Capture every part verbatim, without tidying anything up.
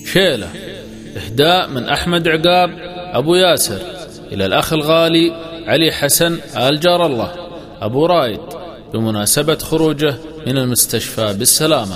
شيلة إهداء من أحمد عقاب أبو ياسر إلى الأخ الغالي علي حسن آل جار الله أبو رايد بمناسبة خروجه من المستشفى بالسلامة.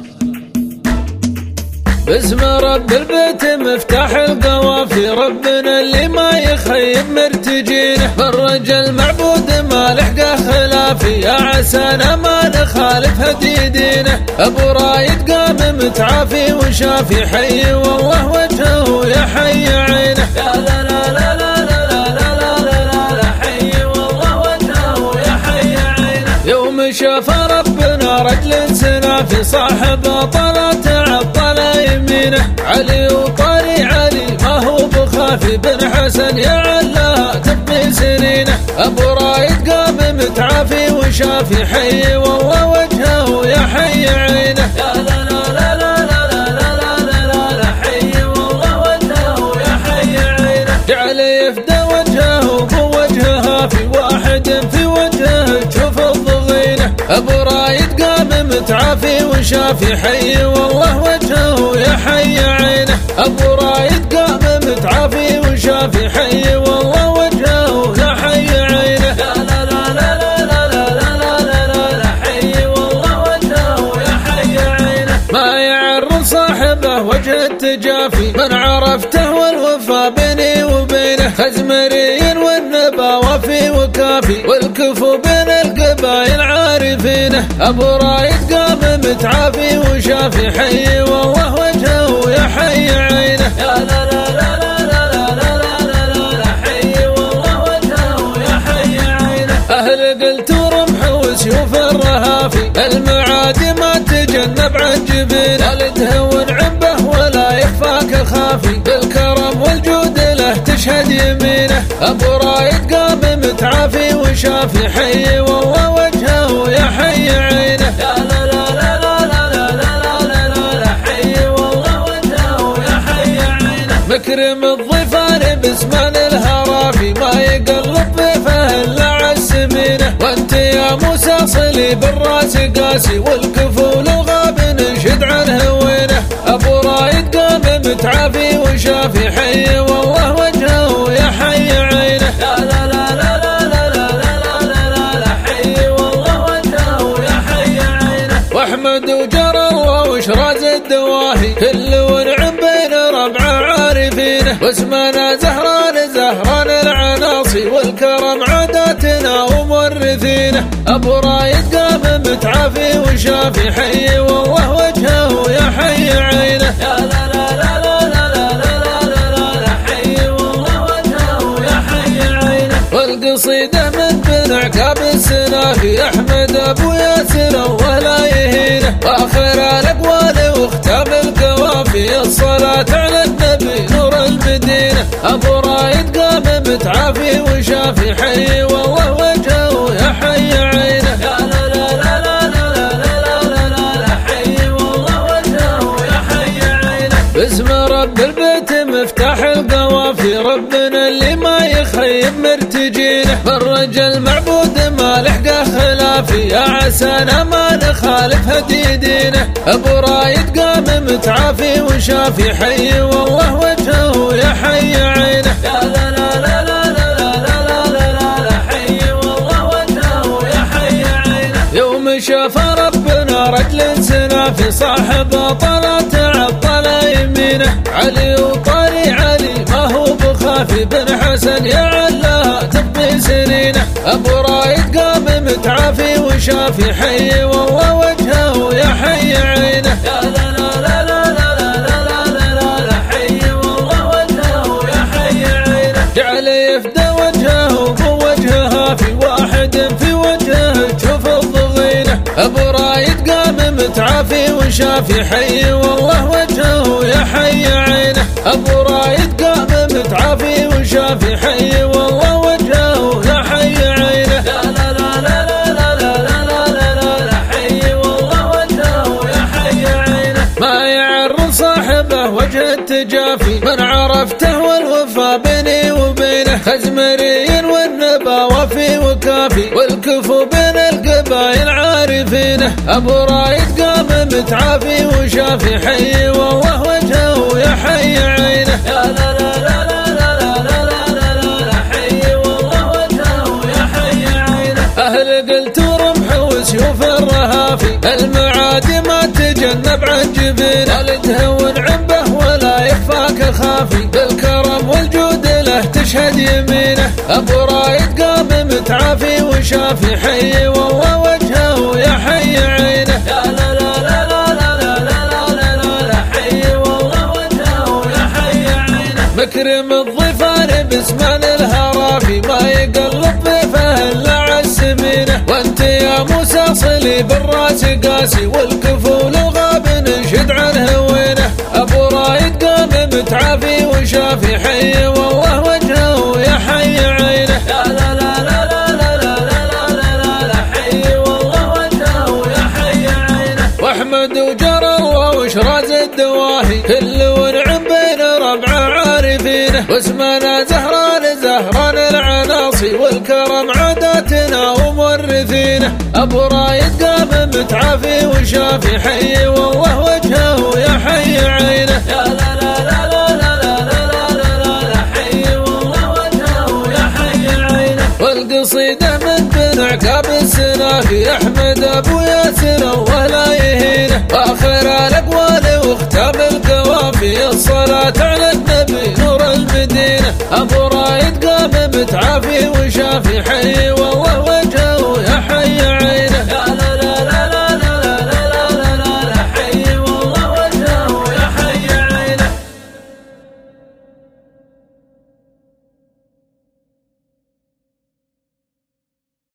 باسم رب البيت مفتاح القوافي، ربنا اللي ما يخيب مرتجينه، بالرجل معبود ما لحقه خلافي، يا عسانا ما نخالف هدي دينه. ابو رايد قام متعافي وشافي، حي والله وجهه يا حي عينه. يا لا لا لا لا لا لا لا لا لا حي والله وجهه يا حي عينه. يوم شاف ربنا رجل سنافي، صاحب طلعت عطل يمينه، علي وطاري علي ما هو بخافي، بن حسن يا علا تبقي سنينه. ابو رايد قام متعافي وشافي، حي والله وجهه يا حي عينه. يا لا لا لا لا لا لا لا لا لا حي والله وجهه يا حي عينه. جعل يفدى وجهه بوجهها، في واحد في وجهه تشوف الضغينه. ابو رايد قام متعافي وشافي، حي والله وجهه يا حي عينه. ابو رايد قام متعافي وشافي، حي والله وجهه يا حي عينه. يا لا لا لا لا لا لا لا لا لا حي والله وجهه يا حي عينه. ما يعرف صاحبه وجه التجافي، من عرفته والوفا بيني وبينه، خزمري والنبا وفي وكافي، والكفو بين القبائل عارفينه. ابو رايد قام متعافي وشافي، حي والله وجهه يا حي عينه. يا لا لا لا لا لا لا لا لا لا حي والله وجهه يا حي عينه. اهل قلت ورمح وسيوف الرهافي، المعادي ما تجنب عن جبينه، لا تهون عنبه ولا يخفاك خافي، بالكرم والجود له تشهد يمينه. ابو رايد قام متعافي وشافي، حي والله وجهه يا حي عينه. يا لا لا لا لا لا لا لا لا لا حي والله وجهه يا حي عينه. مكرم الضيفان باسمان الهرافي، ما يقلب ضيفه الا عالسمينه، وانت يا موسى صلي بالراس قاسي، والكفو لو غاب نشد عن هوينه. ابو رايد قام متعافي وشافي، حي والله وجهه يا حي عينه. يا لا لا لا لا لا لا لا لا حي والله وجهه يا حي عينه. واحمد وجرى الله وشراز الدواهي، كل ونعم بين ربعه عارفينه، واسمنا زهران زهران العناصي، والكرم عاداتنا ومورثينه. ابو رايد قام متعافي وشافي، حي والله وجهه يا حي عينه. يا لا لا لا لا لا لا لا لا حي والله وجهه يا حي عينه. والقصيده من بن عقاب السنافي، احمد ابو ياسر ولا يهينه، واخر الاقوال واختام القوافي، الصلاه على النبي نور المدينه. ابو رايد قام متعافي وشافي، حي والله وجهه يا حي عينه. يا لا لا لا لا لا لا لا لا حي والله وجهه يا حي عينه. باسم رب البيت مفتاح القوافي، ربنا اللي ما يخيب مرتجينه، بالرجل معبود ما لحقه خلافي، يا عسانا ما نخالف هدي دينه. ابو رايد قام متعافي وشافي، حي والله وجهه يا حي عينه. يا لا لا لا لا لا لا لا لا حي والله وجهه يا حي عينه. يوم شاف ربنا رجل سنافي، صاحب طلعت عطل يمينه، علي وطاري علي ما هو بخافي، بن حسن يا علا تبقي سنينه. ابو رايد قام متعافي وشافي، حي والله وجهه يا حي عينه. يا لا لا لا لا لا لا لا لا حي والله وجهه يا حي عينه. جعل يفدى وجهه بوجهها، في واحد في وجهه تشوف الضغينه. ابو رايد قام متعافي وشافي، حي والله وجهه يا حي عينه. ابو رايد قام متعافي وشافي، حي والله وجهه يا حي عينه. يا لا لا لا لا لا لا لا لا حي والله وجهه يا حي عينه. ما يعرف صاحبه وجه التجافي، من عرفته والوفا بيني وبينه، خزمري والنبا وفي وكافي، والكفو بين القبائل عارفينه. ابو رايد قام متعافي وشافي، حي والله وجهه يا الهادي ما تجنب عن جبينه، والده ونعبه ولا يخفاك خافي، بالكرم والجود له تشهد يمينه. ابو رايد قام متعافي وشافي، حي والله وجهه يا حي عينه. يا لا لا لا لا لا لا لا لا لا حي والله وجهه يا حي عينه. مكرم الضيفان باسمان الهرافي، ما يقلب ضيفه الا عالسمينه. وانت يا موسى صلي بالراس قاسي، والكفول الغاب نشد عنه وينه. ابو رايد قام متعافي وشافي، حي والله وجهه يا حي عينه. يا لا لا لا لا لا لا لا لا لا حي والله وجهه يا حي عينه. واحمد وجرى الله وشراز الدواهي، كل ونعم بين ربع عارفينه. واسمنا زهران زهران العناصي، والكرم عاداتنا ومورثينه. ابو رايد قام متعافي وشافي، حي والله وجهه يا حي عينه. يا لا لا لا لا لا لا لا لا حي والله وجهه يا حي عينه. والقصيدة من بن عقاب السنافي، احمد ابو ياسر الله لا يهينه. واخر الاقوال واختام القوافي، الصلاة على النبي نور المدينة. ابو رايد قام متعافي وشافي، حي والله